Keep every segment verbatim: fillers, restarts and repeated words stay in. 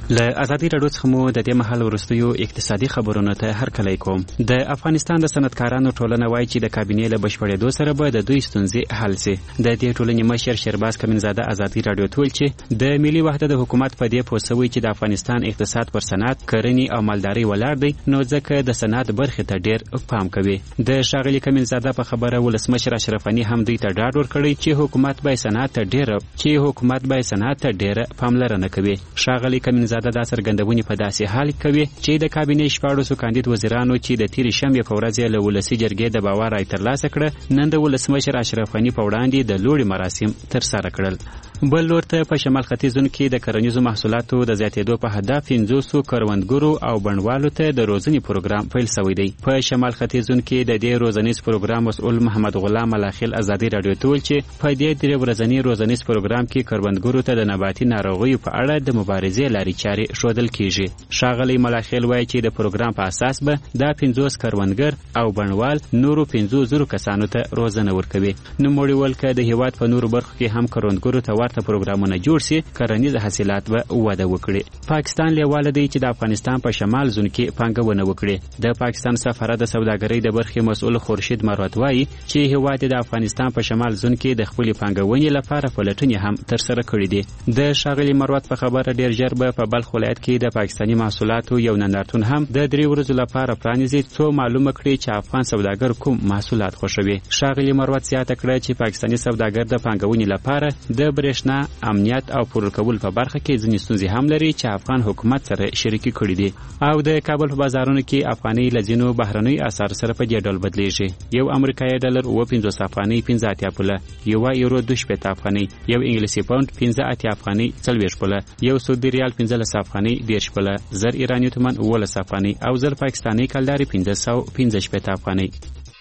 له ازادي راډیو څخه مو د دې مهال وروستیو اقتصادي خبرونو ته هرکلی کوم. د افغانستان د صنعتکارانو ټولنه وایي چې د کابینې له بشپړېدو سره به د دوی ستونزې حل سي. د دې ټولنې مشر شهرباز کمینزاده ازادي راډیو ته ویل چې د ملي وحدت د حکومت په دې پوه سوی چې د افغانستان اقتصاد پر صنعت، کرنې او مالدارۍ ولاړ دی، نو ځکه د صنعت برخې ته ډېر پام کوي. د ښاغلي کمینزاده په خبره ولسمشر اشرف غني هم دوی ته ډاډ ورکړی چې حکومت به صنعت ته ډېره چې حکومت به صنعت ته ډېره پاملرنه کوي. ښاغلي کمینزاده دا څرګندونې په داسې حال کوي چې د کابینې شپاړسو کاندید وزیرانو چې د تېرې شنبې په ورځ له ولسي جرګې د باور رای ترلاسه کړه، نن د ولسمشر اشرف غني په وړاندې د لوړې مراسم ترسره کړل. بل لور ته په شمال ختیځون کې د کرنیزو محصولاتو د زیاتېدو په هدف پنځوسو کروندګرو او بڼوالو ته د روزنې پروګرام پیل شوی دی. په شمال ختیځون کې د دې روزنیز پروګرام مسؤل محمد غلام ملاخیل ازادي راډیو ته ویل چې په دې درې ورځني روزنیز پروګرام کې کروندګرو ته د نباتي ناروغیو په اړه د مبارزې لارې چارې ښودل کیږي. ښاغلی ملاخیل وایي چې د پروګرام په اساس به دا پنځوس کروندګر او بڼوال نورو پنځو زرو کسانو ته روزنه ورکوي. نوموړي ویل که د هېواد په نورو برخو کې هم کروندګرو ته ورته پروګرامونه جوړ سي، کرنیز حاصلات به وده وکړي. پاکستان لیواله دی چې د افغانستان په شمال زون کې پانګونه وکړي. د پاکستان سفاره د سوداګرۍ د برخې مسؤل خورشید مروت وایي چې هېواد د افغانستان په شمال زون کې د خپلې پانګونې لپاره پلټنې هم ترسره کړي دي. د ښاغلي مروت په خبره ډېر ژر به په بلخ ولایت کې د پاکستاني محصولاتو یو نندارتون هم د درې ورځو لپاره پرانیزي څو معلومه کړي چې افغان سوداګر کوم محصولات خوښوي. ښاغلي مروت زیاته کړه چې پاکستاني سوداګر د پانګونې لپاره د برېښنا، امنیت او پلور کول په برخه کې ځینې ستونزې هم لري چې افغان حکومت سره شریکي کړي دي. او د کابل په بازارونو کې افغاني له ځینو بهرنیو اسعارو سره په دې ډول بدلیږي. یو امریکایي ډالر اوه پنځوس افغانۍ پنځه اتیا پوله، یوه یورو دوه شپېته افغانۍ، یو انګلیسي پاونډ پنځه اتیا افغانۍ څلوېښت پوله، یو سعودي ریال پنځلس افغانۍ دېرش پوله، زر ایراني تومن اوولس افغانۍ او زر پاکستاني کلدارې پنځه سوه پنځه شپېته افغانۍ.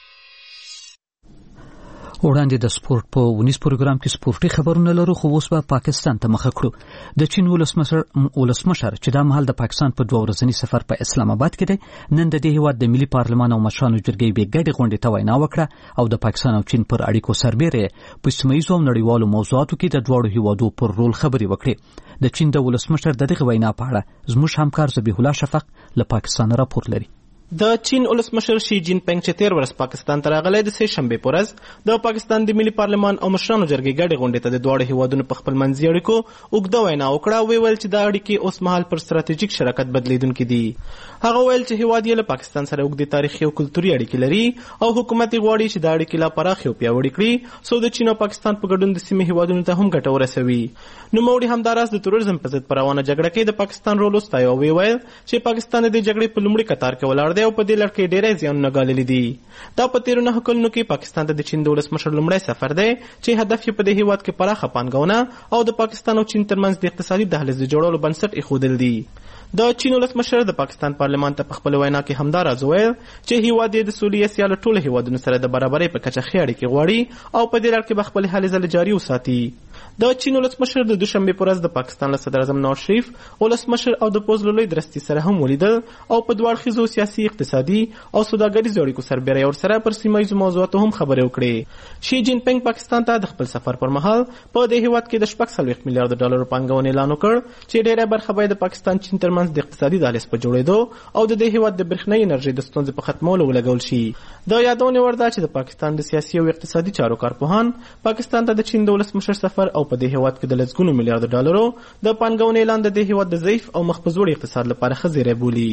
وړاندې د سپورت په ونیز پروګرام کې سپورتي خبرونه لرو، خو اوس به پاکستان ته مخه کړو. د چین ولسمشر ولسمشر چې دا مهال د پاکستان په دوه ورځني سفر په اسلام آباد کې دی، نن د دې هیواد د ملي پارلمان او مشرانو جرګې بې ګډې غونډې ته وینا وکړه او د پاکستان او چین پر اړیکو سربېره په سیمه ییزو او نړیوالو موضوعاتو کې د دواړو هیوادو پر رول خبرې وکړې. د چین د ولسمشر د دغه وینا په اړه زموږ همکار ذبیح الله شفق له پاکستان راپور لري. د چین ولسمشر شي جین پنګ چې تیر ورځ پاکستان ته راغلی د سې شنبې په ورځ د پاکستان د ملي پارلمان او مشرانو جرګې ګډې غونډې ته د دواړو هیوادونو په خپل منځي اړیکو اوږده وینا وکړه. ویې ویل چې دا اړیکې اوس مهال پر ستراتیژیک شراکت بدلیدونکي دي. هغه ویل چې هیواد یې له پاکستان سره اوږدې تاریخي او کلتوري اړیکې لري او حکومت یې غواړي چې دا اړیکې لا پراخې او پیاوړې کړي څو د چین او پاکستان په ګډون د سیمې هیوادونو ته هم ګټه ورسوي. نوموړي همداراز د تروریزم په ضد په روانه جګړه کې د پاکستان رول وستایه او ویې ویل چې پاکستان د دې جګړې په لومړي کتار کې ولاړ دی او په دې لړ کې ډېری زیانونه ګاللي دي. دا په تېرو نهه کلونو کې پاکستان ته د چین د ولسمشر لومړی سفر دی چې هدف یې په دې هیواد کې پراخه پانګونه او د پاکستان او چین ترمنځ د اقتصادي دهلیز د جوړولو بنسټ ایښودل دي. د چین ولسمشر د پاکستان پارلمان ته په خپل وینا کې همدا راز وویل چې هیواد یې د سولې یا سیاله ټولو هیوادونو سره د برابرۍ په کچه ښې اړیکې غواړي او په دې لړ کې به خپلې هلې ځلې جاري وساتي. د چین ولسمشر د دوشنبې په ورځ د پاکستان له صدر اعظم نواز شریف، ولسمشر او د پوځ له لوی درستي سره هم ولیدل او په دوه اړخیزو سیاسي، اقتصادي او سوداګریزو اړیکو سربېره یې ورسره پر سیمه ییزو موضوعاتو هم خبرې وکړې. شي جین پنګ پاکستان ته د خپل سفر پر مهال په دې هیواد کې د شپږ څلوېښت میلیارډ ډالرو پانګونې اعلان وکړ چې ډېره برخه به یې د پاکستان چین ترمنځ د اقتصادي دهلیز په جوړېدو او د دې هیواد د برېښنايي انرژۍ د ستونزې په ختمولو ولګول شي. د یادونې وړ ده چې د پاکستان د سیاسي او اقتصادي چارو کارپوهان پاکستان ته د چین د ولسمشر سفر او په دې هیواد کې د لسګونو میلیارډ ډالرو د پانګونې اعلان د دې هیواد د ضعیف او مخ په ځوړ اقتصاد لپاره ښه زیری بولي.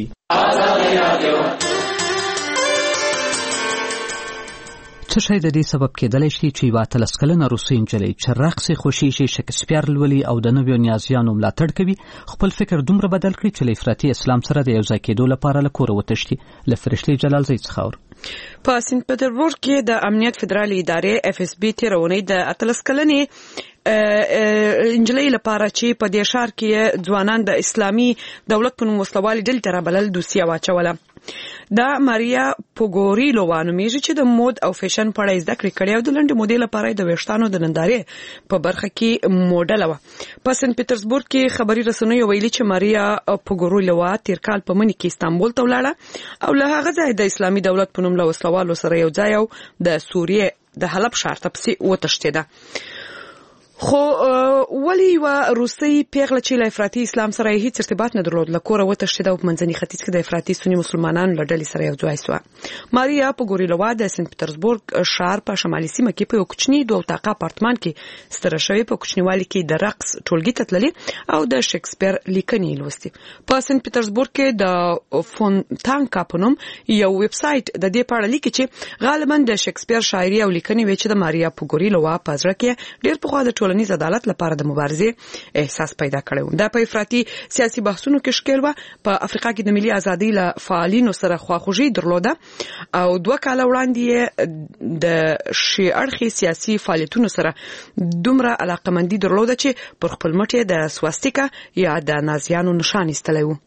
څه شی د دې سبب کېدلی شي چې یوه اتلس کلنه روسۍ نجلۍ چې رقص یې خوښیږي، شکسپیر لولي او د نویو نیازیانو ملاتړ کوي، خپل فکر دومره بدل کړي چې له افراطي اسلام سره د یو ځای کېدو لپاره له کوره وتښتي. له فرشتې جلالزۍ څخه اور په سنت پټربورګ کې د امنیت فدرالي ادارې اف اس بي تېره اونۍ د اتلس کلنې انجلۍ لپاره چې په دې ښار کې ځوانان د اسلامي دولت په نوم وسلوالې ډلې ته رابلل دوسیه واچوله. دا ماریا پوګوریلووا نومیږي چې د مود او فیشن په اړه زده کړې کړې او د لنډې مودې لپاره د ویښتانو د نندارې په برخه کې موډله وه. په سنت پیټرزبورګ کې خبري رسنیو ویلي چې ماریا پوګوریلووا تیر کال په مني کې استانبول ته ولاړه او له هغه ځایه د اسلامي دولت په نوم له وسلوالو سره یو ځای او د سوریې د حلب ښار ته پسې وتښتېده. خو ولی و روسي پیغله چې له افراطي اسلام سره هیڅ ارتباط نه درلود لکه وروتښتید او منځني ختیځ کې د افراطي سنی مسلمانانو له ډلې سره یو ځای شو. ماریا پوګوریلووا د سنت پټرزبورګ ښار په شمالي سیمه کې په یو کوچني دوه اتاقه اپارتمان کې ستر شوی په کوچنیوالي کې د رقص ټولګي ته تللې او د شکسپیر لیکنې لوستي. په سنت پټرزبورګ کې د فونتانکا په نوم یو ویب سټ د دې په اړه لیکي چې غالبا د شکسپیر شاعري او لیکنې وی چې د ماریا پوګوریلووا په ځړ کې ډېر په خوا د ټولنیز عدالت لپاره د مبارزې احساس پیدا کړو. دا په افراطي سیاسي بحثونو کې شکل و. په افریقا کې د ملي ازادۍ له فعالینو سره خواخوږي درلوده او دوه کاله وړاندې د شي اړخي سیاسي فعالیتونو سره دومره علاقمندي درلوده چې پر خپل مټ د سواستیکا یا د نازیانو نشان ایستلی و.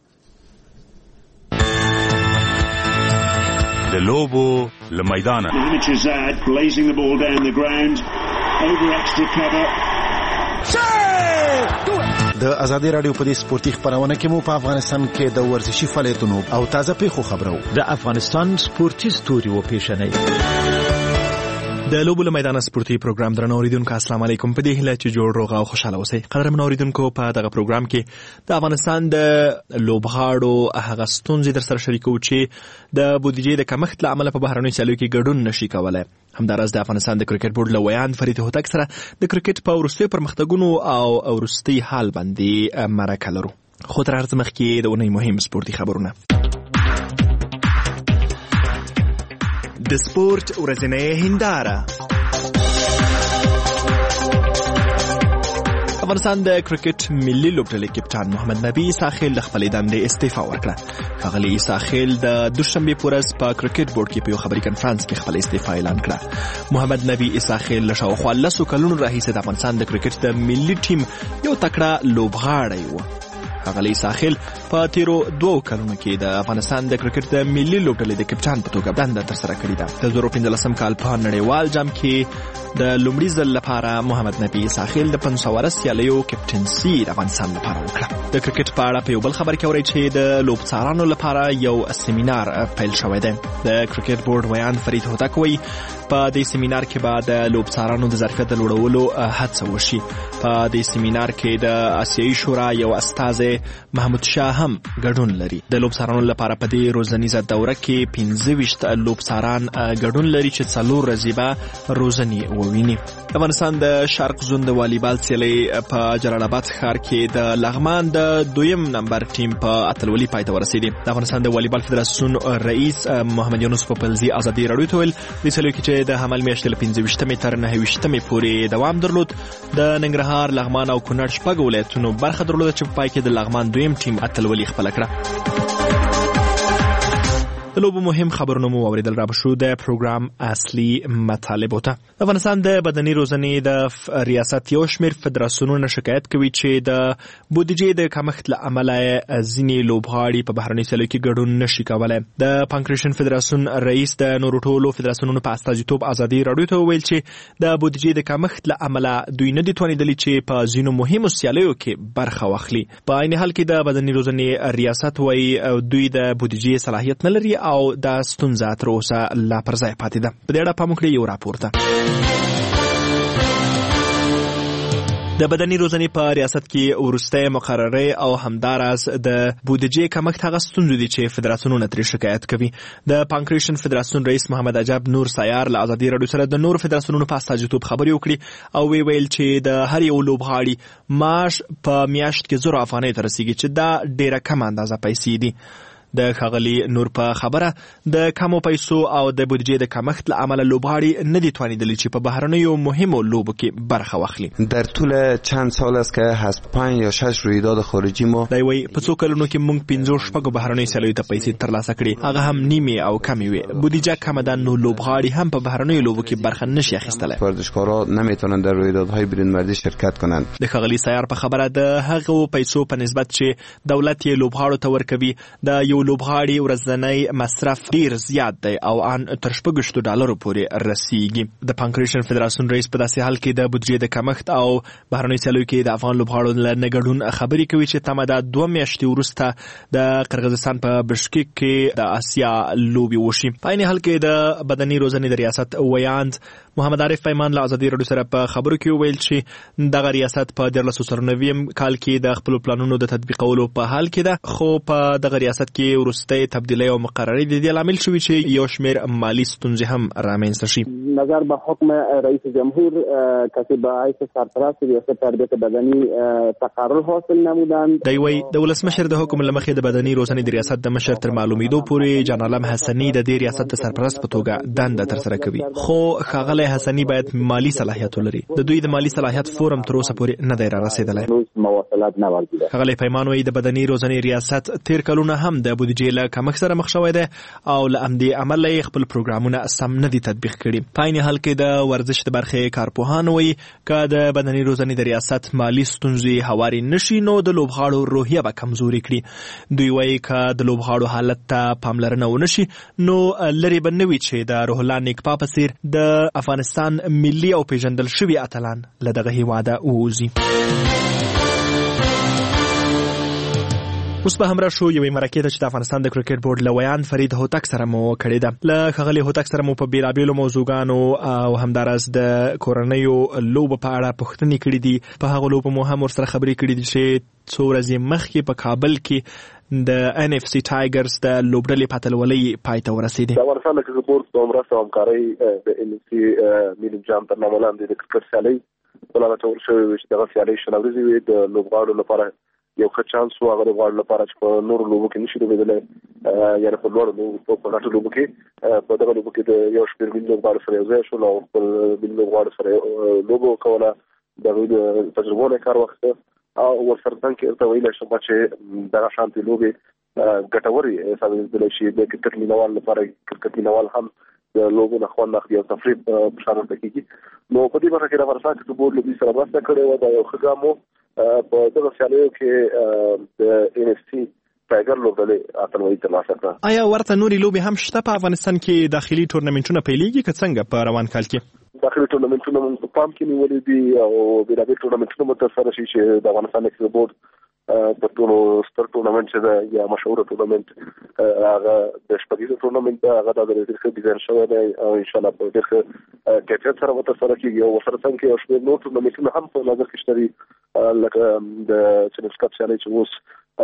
د لوبو له میدانه د ازادي رادیو په دې سپورتي خبرونه کې مو په افغانستان کې د ورزشي فعالیتونو او تازه پیښو خبرو د افغانستان سپورتي ستوري و پیښنې د لوبو له میدان سپورتي پروګرام درنو اوریدونکو السلام علیکم. په دې هیله چې جوړ روغ او خوشاله اوسئ. قدرمن اوریدونکو په دغه پروګرام کې د افغانستان د لوبغاړو هغه ستونزې در سره شریکو چې د بودیجې د کمښت له امله په بهرنیو سیالیو کې ګډون نشي کولای. همداراز د افغانستان د کرکټ بورډ له ویان فرید هوتک سره د کرکټ په وروستیو پرمختګونو او وروستي حال باندې مرکه لرو. خو تر هر څه مخکې د اونۍ مهم سپورتي خبرونه. د سپورت ورځنۍ هنداره. افغانستان د کرکټ ملي لوبډلې کپټان محمد نبی ساخیل د خپلې دندې استعفا ورکړه. ښاغلي ساخیل د دوشنبې په ورځ په کرکټ بورډ کې په یو خبري کنفرانس کې خپل استعفا اعلان کړه. محمد نبی ساخیل له شاوخوا لسو کلونو راهیسې د افغانستان د کرکټ د ملي ټیم یو تکړه لوبغاړی و. ښاغلي ساخیل په تیرو دوو کلونو کې د افغانستان د کرکټ د ملي لوبډلې د کپټان په توګه دنده ترسره کړې ده. د دوه زره پنځلسم کال په نړیوال جام کې د لومړي ځل لپاره محمد نبی ساخیل د پنځوسه سیالیو کپټنسي د افغانستان لپاره وکړه. د کرکټ په اړه په یو بل خبر کې اورئ چې د لوبڅارانو لپاره یو سیمینار پیل شوی دی. د کرکټ بورډ ویان فرید هوتک وایي په دې سیمینار کې به د لوبڅارانو د ظرفیت د لوړولو هڅه وشي. په دې سیمینار کې د آسیایي شورا یو استازی محمود شاه هم ګډون لري. د لوبڅارانو لپاره په دې روزنیزه دوره کې پنځه ویشت لوبڅاران ګډون لري چې څلور ورځې به روزنې وویني. افغانستان د شرق زون د والیبال سیالۍ په جلال آباد ښار کې د لغمان د دویم نمبر ټیم په اتلولي پای ته ورسېدی. د افغانستان د والیبال فدراسیون رئیس محمد یونس پوپلزي ازادي راډیو ته ویل د سیالیو کې چې د حمل میاشتې له پنځه ویشتمې تر نهه ویشتمې پورې دوام درلود. د ننګرهار، لغمان او کونړ شپږ ولایتونو برخه درلوده چې په پای کې د لغمان دویم ټیم اتلولي خپله کړه. د لوبو مهم خبرونه مو اوریدل. را بشو د پروګرام اصلي مطالبو ته. د افغانستان د بدني روزنې د ریاست یو شمېر فدراسیونونه شکایت کوي چې د بودیجې د کمښت له امله ځینې لوبغاړي په بهرنیو سیالیو کې ګډون نشي کولی. د پانکریشن فدراسیون رئیس د نورو ټولو فدراسیونونو په استازیتوب ازادي راډیو ته وویل چې د بودیجې د کمښت له امله دوی نه دي توانېدلي چې په ځینو مهمو سیالیو کې برخه واخلي. په عین حال کې د بدني روزنې ریاست وایي دوی د بودیجې صلاحیت نه لري او دا ستونزه تر اوسه لا پر ځای پاتې ده. په دې اړه پام وکړئ یو راپور ته. د بدني روزنې په ریاست کې وروستی مقررې او همداراز د بودیجې کمښت هغه ستونزې دي چې فدراسیونونه ترې شکایت کوي. د پانکریشن فدراسیون رئیس محمد عجب نور سیار له ازادي راډیو سره د نورو فدراسیونونو په استازیتوب خبرې وکړي او وی ویل چې د هر یو لوبغاړي معاش په میاشت کې زر افغانۍ ته رسیږي چې دا ډیره کم اندازه پیسې دي. د ښاغلي نور په خبره د کمو پیسو او د بودیجې د کمښت له امله لوبغاړي نه دي توانیدلی چې په بهرنیو مهمو لوبو کې برخه واخلي. در طول چند سال است که از پنج یا شش رویداد خارجی ما دی وایي په څو کلونو کې موږ پنځو شپږو بهرنیو سیالیو ته پیسې ترلاسه کړي، هغه هم نیمې او کمې وې. بودیجه کمه ده نو لوبغاړي هم په بهرنیو لوبو کې برخه نشي اخیستلی. ورزشکارا نمیتونن در رویدادهای بیرونمرزی شرکت کنند. د ښاغلي سیار په خبره د هغو پیسو په نسبت چې دولت یې لوبغاړو ته ورکوي د یو لوبغاړي ورځنی مصرف ډیر زیات دی او ان تر شپږ ډالرو پورې رسیږي. د پانکریشن فدراسیون رئیس په داسې حال کې د بودیجې د کمښت او بهرنیو سیالیو کې د افغان لوبغاړو له نه ګډون خبرې کوي چې تمه ده دوه میاشتې وروسته د قرغیزستان په بشکیک کې د آسیا لوبې وشي. په عین حال کې د بدني روزنې د ریاست ویاند محمد عارف پیمان له ازادي راډیو سره په خبرو کې وویل چې دغه ریاست په دیارلس سوه څلورنوي کال کې د خپل پلانونو د تطبیقولو په حال کې ده، خو په دغه ریاست کې وروستۍ تبدیلۍ او مقررې د دې لامل شوي چې یو شمېر مالي ستونزې هم رامنځته شي. نظر به حکم رئیس جمهور کسی به حیث سرپرست ریاست تربیت بدنی تقرر حاصل نمودند. دی وی د ولسمشر د حکم له مخې د بدني روزنې د ریاست د مشر تر معلومېدو پورې جان عالم حسني د دې ریاست د سرپرست په توګه دنده ترسره کوي، خو ښاغلی حسني باید مالی صلاحیت ولري. د دوی د مالی صلاحیت فورم تر اوسه پورې نه دی را رسېدلی. مواصلات نه ورګیده. ښاغلی پیمان وایي د بدني روزنې ریاست تیر کلونه هم د بودیجې له کمښت سره مخ شوی دی او له همدې امله یې خپل پروګرامونه سم نه دي تطبیق کړي. په عین حال کې د ورزش د برخې کارپوهان وایي که د بدني روزنې د ریاست مالی ستونزې هوارې نشي نو د لوبغاړو روحیه به کمزوري کړي. دوی وایي که د لوبغاړو حالت ته پاملرنه ونشي نو لرې به نه وي چې د روح الله نیکپا په څېر د افغانستان ملي او پیژندل شوي اتلان له دغه هیواده ووځي. اوس به هم راشو یوې مرکې ته چې د افغانستان د کرکټ بورډ له ویاند فرید هوتک سره مو کړې ده. له ښاغلي هوتک سره مو په بېلابېلو موضوعګانو او همداراز د کورنیو لوبو په اړه پوښتنې کړې دي. په هغو لوبو مو هم ورسره خبرې کړې دي چې څو ورځې مخکې په کابل کې د ان اف سی ټایګرز د لوبډلې په اتلولۍ پای ته ورسېدې. د افغانستان د کرکټ بورډ په مرسته او همکارۍ د ان اف سی ملي جام تر نامه لاندې د کرکټ سیالۍ پلان اچول شوی و چې دغه سیالۍ شل ورځې وي. د لوبغاړو لپاره یو ښه چانس و هغه لوبغاړو لپاره چې په نورو لوبو کې نشي لوبېدلی، یعنې په لوړو لوبو په غټو لوبو کې په دغه لوبو کې د یو شمېر ملي لوبغاړو سره یو ځای شول او خپل ملي لوبغاړو سره لوبه وکوله. د هغوی د تجربو نه کار واخیسته او ورسره څنګ کې ورته ویلی شم چې دغه شانتې لوبې ګټورې ثابتېدلی شي. د کرکټ مینوال لپاره کرکټ مینوال هم د لوبو نه خوند اخلي او تفریح په شان ورته کېږي. نو په دې برخه کې د افغانستان کرکټ بورډ له دوی سره مرسته کړې وه. دا یو ښه ګام و. په دغه سیالیو کې د ان اف سی ټایګر لوبډلې اتلولي ترلاسه کړه. آیا ورته نورې لوبې هم شته په افغانستان کې؟ داخلي ټورنمنټونه پیلېږي که څنګه په روان کال کې؟ داخلي ټورنمنټونه موږ په پام کې نیولي دي او بېلابېل ټورنمنټونه به ترسره شي چې د افغانستان د کرکټ بورډ تر ټولو ستر ټورنمنټ چې ده یا مشهوره ټورنمنټ هغه د شپږیزه ټورنمنټ ده. هغه دا ډېر ښه ډیزاین شوی دی او انشاءالله په ډېر ښه کیفیت سره به ترسره کېږي. او ورسره څنګ کې یو شمېر نور ټورنمنټونه هم په نظر کې شته دي لکه د چنس کپ سیالۍ چې اوس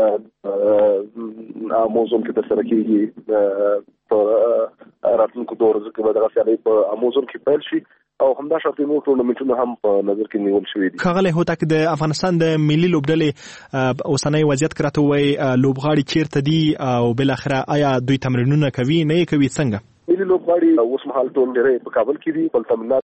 امازون کې ترسره کېږي. په راتلونکو دوه ورځو کې به دغه سیالۍ په امازون کې پیل شي او همدا شرط نور ټورنمنټونه هم په نظر کې نیول شوي دي. ښاغلی هوتک د افغانستان د ملي لوبډلې اوسنی وضعیت که راته ووایي لوبغاړي چیرته دي او بالاخره آیا دوی تمرینونه کوي نه یې کوي څنګه؟ ملي لوبغاړي اوس مهال ټول ډېری په کابل کې دي، خپل تمرینات